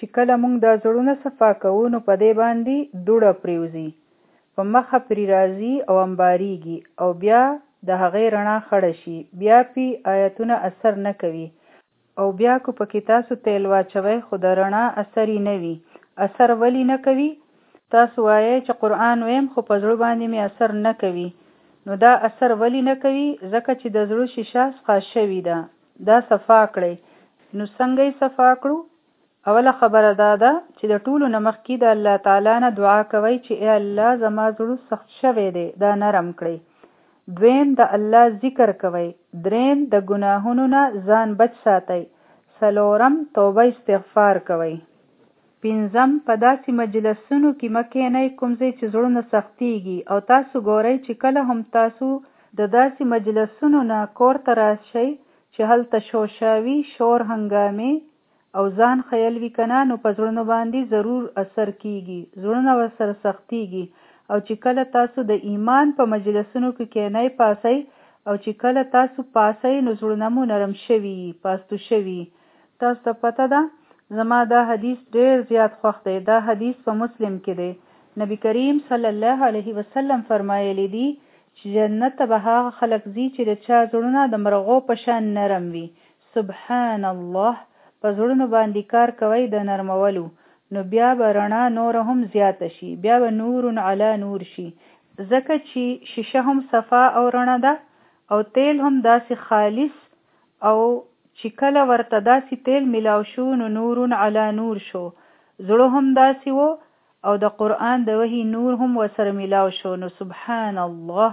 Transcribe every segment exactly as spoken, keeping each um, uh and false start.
چې کله موږ دا زړونه صفا کوو نو په دې باندې دوړه پریوزي، په مخه پرې راځي او انباریږي او بیا د هغې رڼا خړه شي، بیا پې آیتونه اثر نه کوي او بیا که پکې تاسو تیل واچوئ خو د رڼا اثر یې نه وي. اثر ولې نه کوي؟ تاسو وایئ چې قرآن ویم خو په زړه باندې مې اثر نه کوي. نو دا اثر ولې نه کوي؟ ځکه چې د زړه شیشه څخه شوې ده. دا صفا کړئ. نو څنګه یې صفا کړو؟ اوله خبره دا ده چې د ټولو نه مخکې د الله تعالی نه دعا کوئ چې ای الله زما زړه سخت شوی دی، دا نرم کړئ. دویم د الله ذکر کوئ. دریم د ګناهونو نه ځان بچ ساتئ. څلورم توبه استغفار کوئ. پنځم په داسې مجلسونو کې مه کښېنئ کوم ځای چې زړونه سختېږي او تاسو ګورئ چې کله هم تاسو د داسې مجلسونو نه کور ته راشئ چې هلته شوشاوي، شور هنګامې او ځان خیل وي که نه، نو په زړونو باندې ضرور اثر کېږي، زړونه ورسره سختېږي. او چې کله تاسو د ایمان په مجلسونو کې کښېنئ پاسئ او چې کله تاسو پاسئ نو زړونه مو نرم شوي پاستو شوي. تاسو ته پته ده زما دا حدیث ډیر زیات خوښ دی. دا حدیث په مسلم کې دی. نبی کریم صلی الله علیه وسلم فرمایلی دی چې جنت ته به هغه خلک ځي چې د چا زړونه د مرغو په شان نرم وي. سبحان الله. په زړونو باندې کار کوي د نرمولو، نو بیا به رڼا نور هم زیاته شي، بیا به نور علی نور شي. ځکه چې شیشه هم صفا او رڼا ده او تیل هم داسې خالص، او چې کله ورته داسې تیل ملاو شو نو نور علی نور شو. زړه هم داسې و او د قرآن د وحی نور هم ورسره ملاو شو. نو سبحان الله،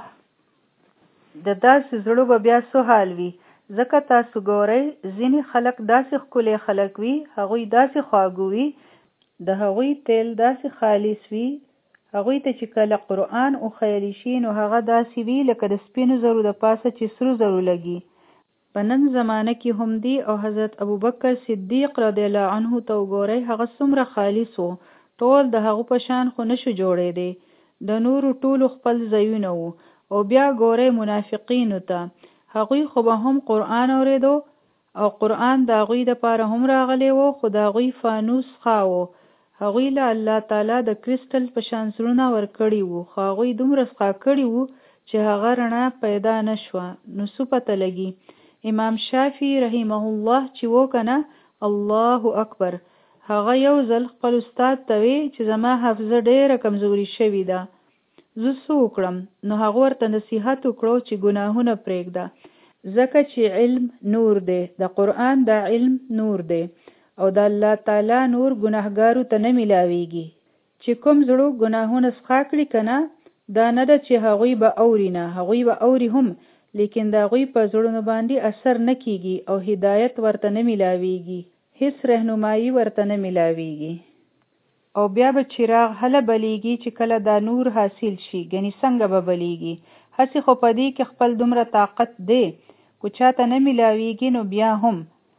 د داسې زړه به بیا څه حال وي. ځکه تاسو ګورئ ځینې خلک داسې ښکلي خلک وي، هغوی داسې خواږه وي، د هغوی تیل داسې خالص وي، هغوی ته چې کله قرآن وښیلی شي نو هغه داسې وي لکه د سپینو زرو د پاسه چې سرو زرو لګي. په نن زمانه کې هم دی او حضرت ابوبکر صدیق رضی الله عنه ته وګورئ، هغه څومره خالص و، ټول د هغه په شان خو نشو جوړېدی، د نورو ټولو خپل ځایونه وو. او بیا ګورئ منافقینو ته، هغوی خو به هم قرآن اورېدو او قرآن د هغوی دپاره هم راغلی و، خو د هغوی فانوس ښه و. هغوی له الله تعالی د کرسټل په شان زړونه ورکړي وو، خو هغوی دومره څښا کړي وو چې هغه رڼا پیدا نه شوه. نو څه پته لګي؟ امام شافعي رحمه الله چې و که نه، الله اکبر، هغه یو ځل خپل استاد ته وی چې زما حافظه ډیره کمزوري شوې ده، زه څه وکړم؟ نو هغه ورته نصیحت وکړو چې ګناهونه پرېږده، ځکه چې علم نور دی، د قرآن دا علم نور دی او د الله تعالی نور ګناهګارو ته نه ملاویږي. چې کوم زړو ګناهونه څخه کړي که نه، دا نه ده چې هغوی به اوري نه، هغوی به اوري هم، لیکن د هغوی په زړونو باندې اثر نه کیږي او هدایت ورته نه ملاویږي، هیڅ رهنمایي ورته نه ملاویږي. او بیا به چراغ هله بلیږي چې کله دا نور حاصل شي. ګنې څنګه به بلیږي؟ هسې خو په دې کې خپل دومره طاقت دی، کو چاته نه ملاویږي نو بیا هم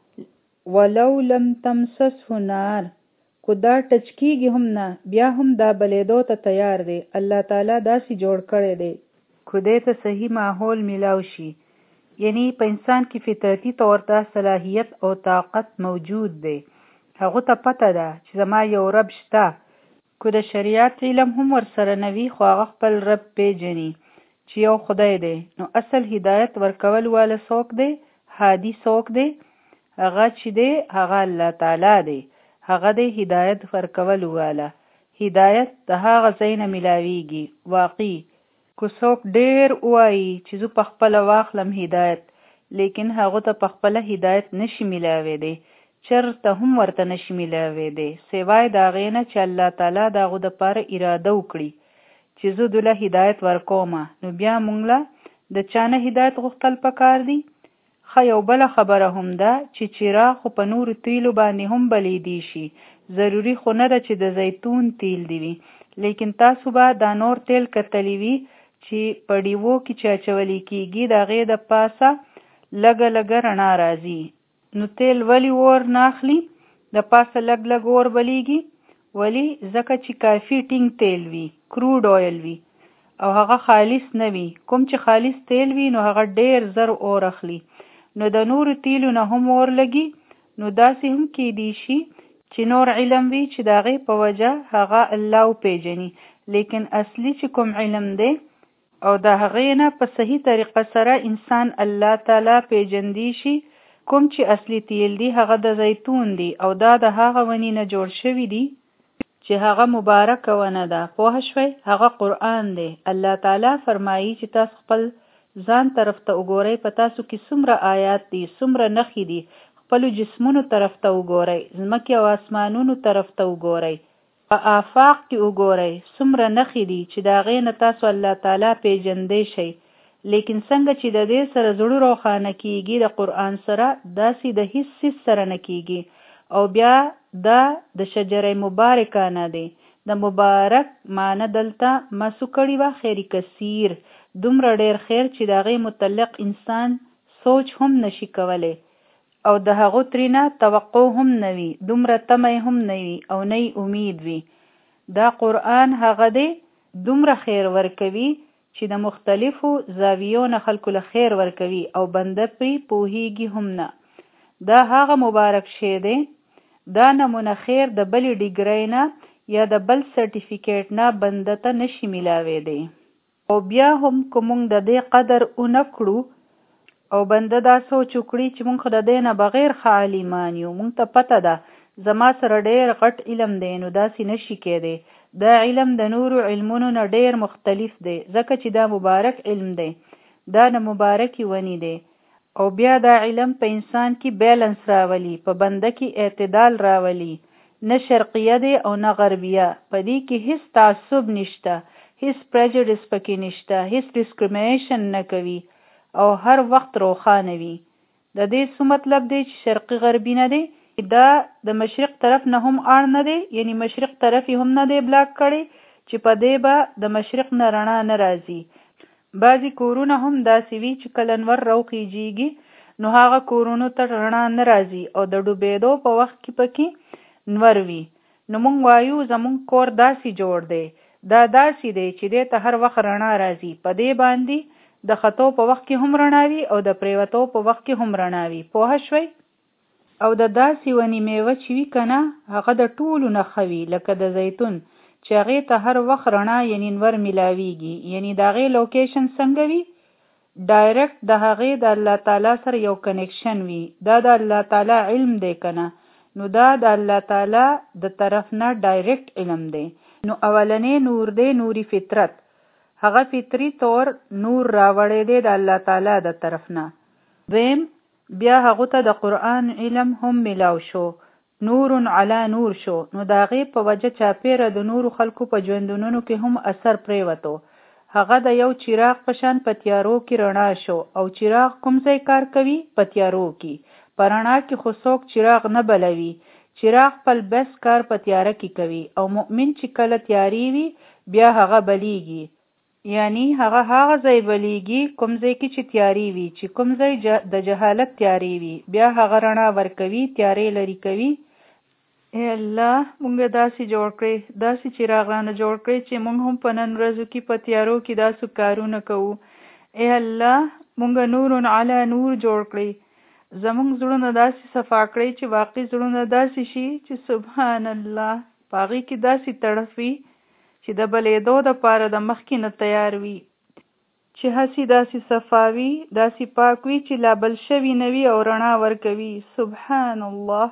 ولو لم تمسسه نار، کو دا ټچ کیږي هم نه، بیا هم دا بلیدو ته تیار دی. الله تعالی داسې جوړ کړی دی خو دې ته صحیح ماحول ملاو شي. یعنی په انسان کې فطرتي طور ته صلاحیت او طاقت موجود دی. هغه ته پته ده چې زما یو رب شته، کو د شریعت علم هم ورسره نه وي خو هغه خپل رب پیژني چې یو خدای دی. نو اصل هدایت ورکول والا څوک دی؟ هادي څوک دی؟ هغه چې دی هغه الله تعالی دی، هغه دی هدایت ورکول والا. هدایت د هغه ځای نه ملاویږي. واقعي کو څوک ډیر وایي چې زه په خپله واخلم هدایت، لیکن هغه ته په خپله هدایت نشي ملاویدی، چرته هم ورته نشي ملاویدی، سوای د هغې نه چې الله تعالی د هغو دپاره اراده وکړي چې زه دوله هدایت ورکومه. نو بیا موږ له د چا نه هدایت غوښتل پکار دي؟ ښه یو بله خبره هم ده چې چراغ خو په نورو تیلو باندې هم بلیدی شي، ضروري خو نه ده چې د زیتون تیل دی وي، لیکن تاسو به دا نور تیل کتلی وي چې په ډیوو کې چې اچولی کېږي د هغې د پاسه لږه لږه رڼا راځي. نو تیل ولی اور نه اخلي؟ د پاسه لږ لږ اور بلیږي. ولی؟ ځکه چې کافي ټینګ تیل وي، کروډ اویل وي او هغه خالص نه وي. کوم چې خالص تیل وي نو هغه ډیر زر اور اخلي. نو د نورو تیلو نه هم اور لګي. نو داسې هم کېدی شي چې نور علم وي چې د هغې په وجه هغه الله وپېژني، لیکن اصلي چې کوم علم دی او د هغې نه په صحیح طریقه سره انسان الله تعالی پیژندی شي. کوم چې اصلي تیل دی هغه د زیتون دی او دا د هغه ونې نه جوړ شوي دي چې هغه مبارکه ونه ده. پوه شوئ؟ هغه قرآن دی. الله تعالی فرمایي چې تاسو خپل ځان طرف ته وګورئ، په تاسو کې څومره آیات دي، څومره نښې دي. خپلو جسمونو طرف ته وګورئ، ځمکې او اسمانونو طرف ته وګورئ، په آفاق کې وګورئ، څومره نښې دي چې د هغې نه تاسو الله تعالی پیژندی شئ. لیکن څنګه چې د دې سره زړه روښانه کیږي د قرآن سره، داسې د هیڅ څیز سره نه کیږي. او بیا دا د شجره مبارکه نه دی. د مبارک معنی دلته مسو کړي وه خیر کثیر، دومره ډیر خیر چې د هغې متعلق انسان سوچ هم نشي کولی او د هغو ترېنه توقع هم نه وي، دومره تمه هم نه وي او نه امید وي. دا قرآن هغه دی دومره خیر ورکوي چې د مختلفو زاویو نه خلکو له خیر ورکوي او بنده پرې پوهیږي هم نه. دا هغه مبارک شی دی. دا نمونه خیر د بلې ډیګرۍ نه یا د بل سرټیفیکیټ نه بنده ته نشي میلاویدی. او بیا هم که موږ د دې قدر ونه کړو او بنده دا سوچ وکړي چې موږ خو د دې نه بغیر ښه عالمان یو، موږ ته پته ده زما سره ډېر غټ علم دی، نو داسې نشي کېدی. دا علم د نورو علمونو نه ډېر مختلف دی، ځکه چې دا مبارک علم دی، دا د مبارکې ونې دی. او بیا دا علم په انسان کې بیلنس راولي، په بنده کې اعتدال راولي، نه شرقیه دی او نه غربیه. په دې کې هیڅ تعصب نشته، هیڅ پریجډیس پکې نشته، هیڅ ډسکریمینیشن نه کوي او هر وخت روښانه وي. د دې څه مطلب دی چې شرقي غربي نه دی؟ دا د مشرق طرف نه هم اړ نه دی، یعنی مشرق طرف هم نه دی بلاک کړی چې په دې به د مشرق نه رڼا نه راځي. بعضې کورونه هم داسې وي چې کله انور راوخیږي نو هغه کورونو ته رڼا نه راځي او د ډوبېدو په وخت کې پکې نور وي. نو موږ وایو زموږ کور داسې جوړ دی، دا داسې دی چې دې ته هر وخت رڼا راځي، په دې باندې د خطو په وخت کې هم رڼا وي او د پریوتو په وخت کې هم رڼا وي. پوه شوئ؟ او د داسې ونې میوه چې وي که نه، هغه د ټولو نه ښه وي، لکه د زیتون چې هغې ته هر وخت رڼا یعنی نور میلاویږي. یعنی د هغې لوکیشن څنګه وي؟ ډایرکټ د هغې د الله تعالی سره یو کنیکشن وي. دا د الله تعالی علم دی که نه، نو دا د الله تعالی د طرف نه ډایرکټ علم دی. نو اولنې نور دی نوري فطرت، هغه فطري طور نور راوړی دی د الله تعالی د طرف نه. دویم بیا هغو ته د قرآن علم هم ملاو شو، نور علی نور شو. نو د هغې په وجه چاپیره د نورو خلکو په ژوندونونو کې هم اثر پریوتو. هغه د یو چراغ په شان په تیارو کې رڼا شو. او چراغ کوم ځای کار کوي؟ په تیارو کې. په رڼا کې خو څوک چراغ نه بلوي، چراغ خپل بس کار په تیاره کې کوي. او مؤمن چې کله تیاری وي بیا هغه بلیږي، یعنی هغه هغه ځای بلیږي کوم ځای کې چې تیاری وي، چې کوم ځای د جهالت تیاری وي، بیا هغه رڼا ورکوي، تیاری لري کوي. اے الله مونږ داسې جوړ کړئ، داسې چراغ رانه جوړ کړئ چې مونږ هم په نن ورځو کې په تیارو کې داسې کارونه کوو. اے الله مونږ نور علی نور جوړ کړئ، زمونږ زړونه داسې صفا کړئ چې واقعي زړونه داسې شي چې سبحان الله په هغې کې داسې تړف وي چې د بلېدو دپاره د مخکې نه تیار وي، چې هسې داسې صفا وي، داسې پاک وي چې لا بل شوي نه وي او رڼا ورکوي. سبحان الله.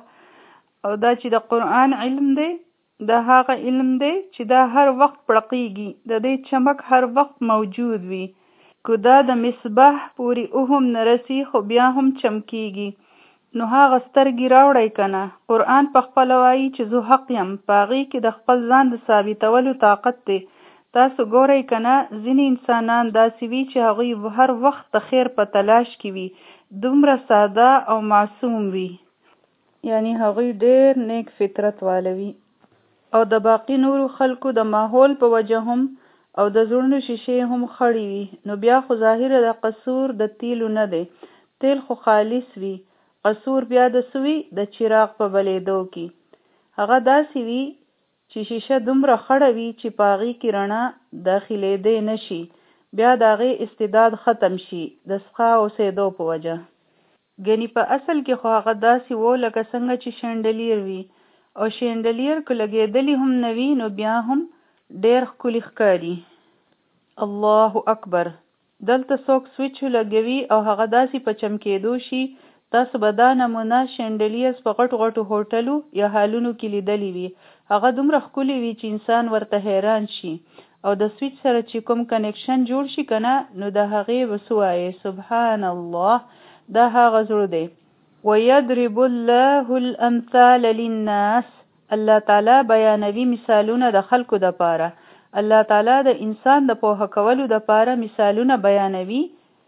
او دا چې د قرآن علم دی، دا هغه علم دی چې دا هر وخت پړقیږي، د دې چمک هر وخت موجود وي. که دا د مصباح پورې اوهم نه رسي خو بیا هم چمکیږي. نو هغه سترګې راوړئ که نه. قرآن په خپله وایي چې زه حق یم، په هغې کې د خپل ځان د ثابتولو طاقت دی. تاسو ګورئ که نه، ځینې انسانان داسې وي چې هغوی هر وخت د خیر په تلاش کې وي، دومره ساده او معصوم وي، یعنی هغوی ډېر نیک فطرت والوي. او د باقی نورو خلکو د ماحول په وجه هم او د زړونو شیشې هم خړې وي. نو بیا خو ظاهره د قصور د تیلو نه دی، تیل خو خالص وي، قصور بیا د سوي د چراغ په بلیدو کې. هغه داسې وي چې شیشه دومره خړه وي چې په هغې کې رڼا داخلېدی نه شي، بیا د هغې استعداد ختم شي د څښا اوسېدو په وجه. ګنې په اصل کې خو هغه داسې و لکه څنګه چې شنډلیر وي، او شینډلیر که لګېدلی هم نه وي نو بیا هم ډېر ښکلي ښکاري. الله اکبر. دلته څوک سویچ لګوي او هغه داسې په چمکېدو شي. تاسو به دا نمونه شینډلیرز په غټو غټو هوټلو یا هالونو کې لیدلی وي. هغه دومره ښکلي وي چې انسان ورته حیران شي. او د سویچ سره چې کوم کنیکشن جوړ شي که نه نو د هغې به څه وایې سبحان الله. دا هغه زړه دی. وَيَضْرِبُ اللَّهُ الْأَمْثَالَ لِلنَّاسِ. الله تعالی بیانوي مثالونه د خلکو دپاره. الله تعالی د انسان د پوهه کولو دپاره مثالونه بیانوي.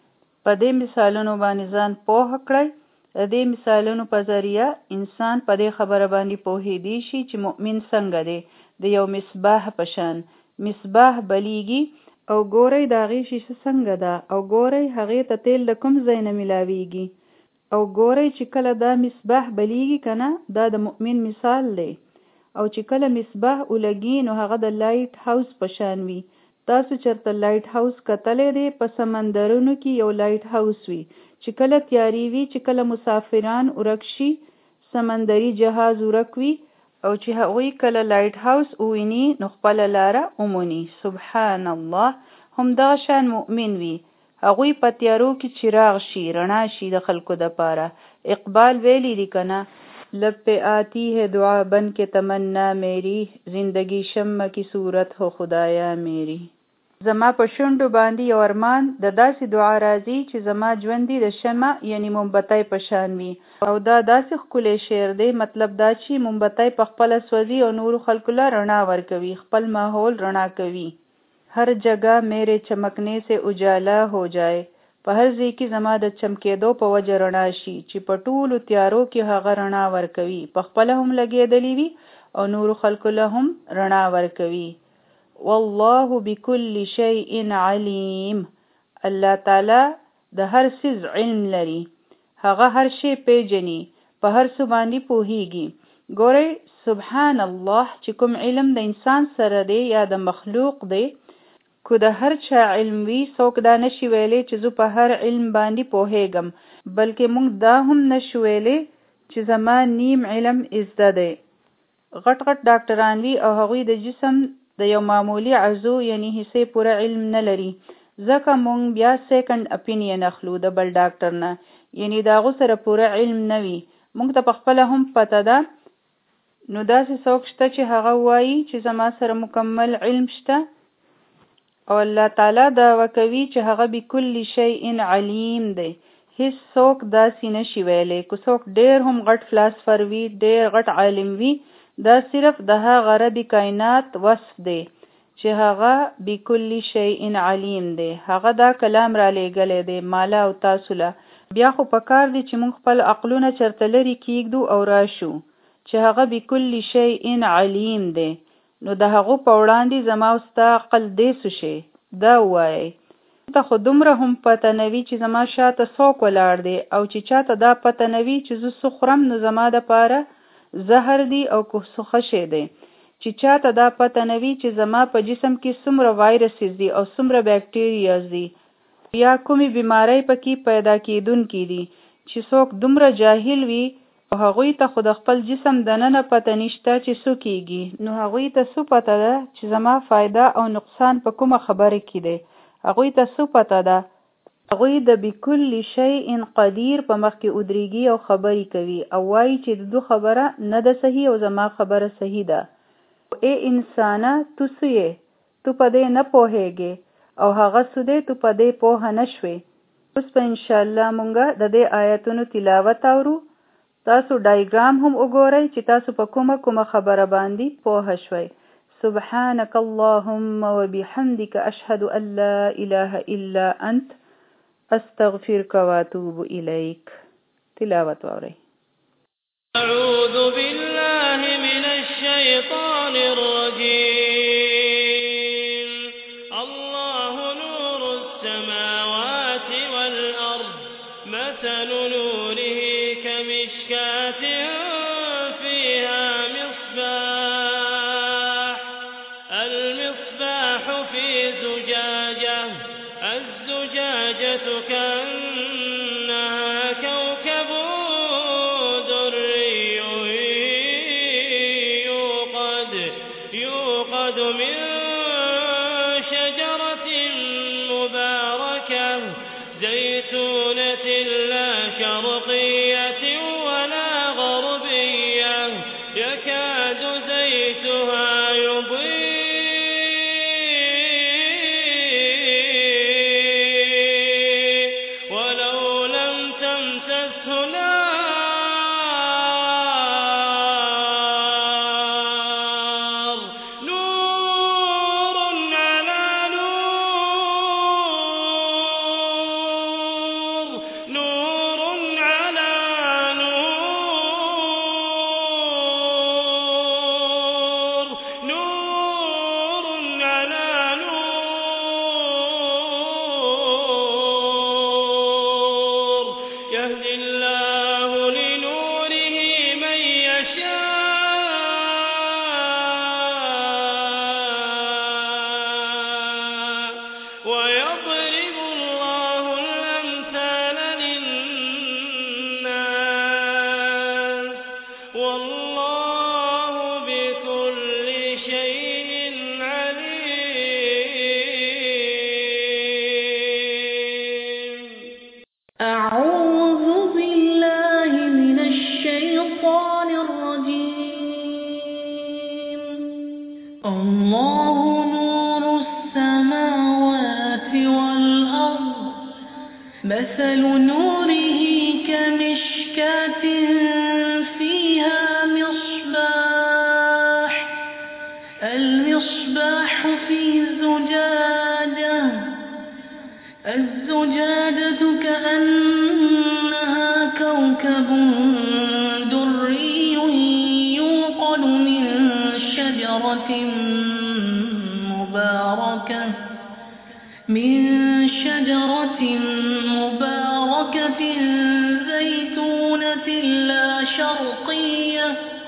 په دې مثالونو باندې ځان پوهه کړئ. د دې مثالونو په ذریعه انسان په دې خبره باندې پوهېدی شي چې مؤمن څنګه دی. د یو مصباح په شان. مصباح بلیږي او ګورئ د هغې شیشه څنګه ده او ګورئ هغې ته تیل د کوم ځای نه میلاویږي او ګورئ چې کله دا مصباح بلیږي که نه دا د مؤمن مثال دی. او چې کله مصباح ولګي نو هغه د لایټ هاوس په شان وي. تاسو چېرته لایټ هاوس کتلی دی؟ په سمندرونو کې یو لایټ هاوس وي چې کله تیارې وي چې کله مسافران ورک شي سمندري جهاز ورک وي او چې هغوی کله لایټ هاوس وویني نو خپله لاره وموني. سبحان الله. همدغه شان مؤمن وي. هغوی په تیارو کې چراغ شي رڼا شي د خلکو دپاره. اقبال ویلی دی که نه لب پہ آتی ہے دعا بن کے تمنا میری زندگی شمع کی صورت ہو خدایا میری. زما په شونډو باندې یو ارمان د داسې دعا راځي چې زما ژوندي د شمع یعنی مومبتی په شان وي. او دا داسې ښکلی شعر دی. مطلب دا چې مومبتی په خپله سوځي او نورو خلکو له رڼا ورکوي. خپل ماحول رڼا کوي. هر جگہ میرے چمکنے سے اجالا ہو جائے. په هر ځای کې زما د چمکېدو په وجه رڼا شي چې په ټولو تیارو کې هغه رڼا ورکوي. په خپله هم لګېدلی وي او نورو خلکو له هم رڼا ورکوي. والله بكل شيء علیم. الله تعالی د هر څیز علم لري. هغه هر شی پیژني. په هر څه باندې پوهیږي. ګورئ سبحان الله چې کوم علم د انسان سره دی یا د مخلوق دی که د هر چا علم وي څوک دا نشي ویلی چې زه په هر علم باندې پوهیږم بلکې موږ دا هم نشو ویلی چې زما نیم علم ازده دی. غټ غټ ډاکټران وي او هغوی د جسم د یو معمولي عضو یعنی حصې پوره علم نه لري ځکه موږ بیا سیکنډ اپینین اخلو د بل ډاکټر نه یعنی د هغو سره پوره علم نه وي. موږ ته په خپله هم پته ده. نو داسې څوک شته چې هغه وایي چې زما سره مکمل علم شته او الله تعالی دعوه کوي چې هغه بكل شیء علیم دی. هیڅ څوک داسې نشي ویلی. که څوک ډېر هم غټ فلاسفر وي ډېر غټ عالم وي دا صرف د هغه رب کائنات وصف دی چې هغه بكل شیء علیم دی. هغه دا کلام را لیږلی دی مالا او تاسو له. بیا خو پکار دی چې موږ خپل عقلونه چېرته لرې کیږدو او راشو چې هغه بكل شیء علیم دی. نو د هغو په وړاندې زما او ستا عقل دی څه شی دا ووایئ. ته خو دومره هم پته نه وي چې زما شاته څوک ولاړ دی او چې چاته دا پته نه وي چې زه څه خورم نو زما دپاره زهر دی او که څه ښه شی دی. چې چاته دا پته نه وي چې زما په جسم کې څومره وایرسز دي او څومره بیکټیریاز دي یا کومې بیمارۍ پکې پیدا کېدونکي دي. چې څوک دومره جاهل وي او هغوی ته خو د خپل جسم دننه پته نشته چې څه کېږي نو هغوی ته څه پته ده چې زما فایده او نقصان په کومه خبره کې دی. هغوی ته څه پته ده. هغوی د بكل شیء قدیر په مخ کې ودرېږي او خبرې کوي او وایي چې د دو خبره نه ده صحیح او زما خبره صحیح ده. ای انسانه تو څه یې؟ تو په دې نه پوهېږې او هغه څه دی تو په دې پوهه نه شوې. اوس په انشاءالله مونږه د دې آیتونو تلاوت اورو. تاسو ډایګرام هم وګورئ چې تاسو په کومه کومه خبره باندې پوهه شوئ. سبحانك اللهم وبحمدك أشهد أن لا إله إلا أنت أستغفرك وأتوب إليك. تلاوة وأوري. أعوذ بالله من الشيطان الرجيم. الله نور السماوات والأرض مثل نوره كمشكاة فيها مصباح المصباح في زجاجة الزجاجة كأنها كوكب دري يوقد من شجرة مباركة زيتونة لا شرقية ولا غربية يكاد زيتها يضيء ولو لم تمسسه نار نور على نور نور على نور نور على نور يهدي الله لنوره من يشاء ويضرب الله الأمثال للناس والله بكل شيء عليم. أعوذ بالله من الشيطان الرجيم. الله نور السماوات والأرض مثل نوره كمشكاة فيها مصباح المصباح في زجاجة الزجاجة كأنها كوكب دري يوقد من شجرة مباركة من شجرة مباركة زيتونة لا شرقية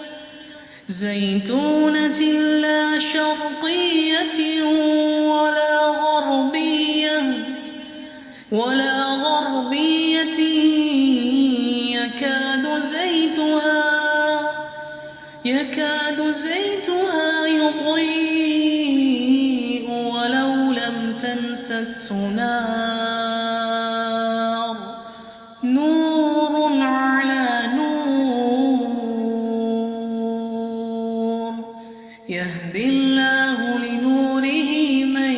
زيتونة لا شرقية ولا غربية ولا غربية يكاد زيتها يكاد زيتها يضيء ولو لم تمسسه نار نور على نور يهدي الله لنوره من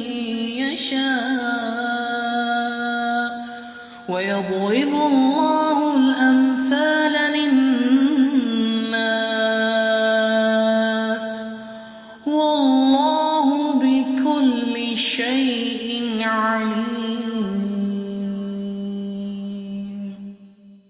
يشاء ويضرب الله الأمثال للناس والله بكل شيء عليم.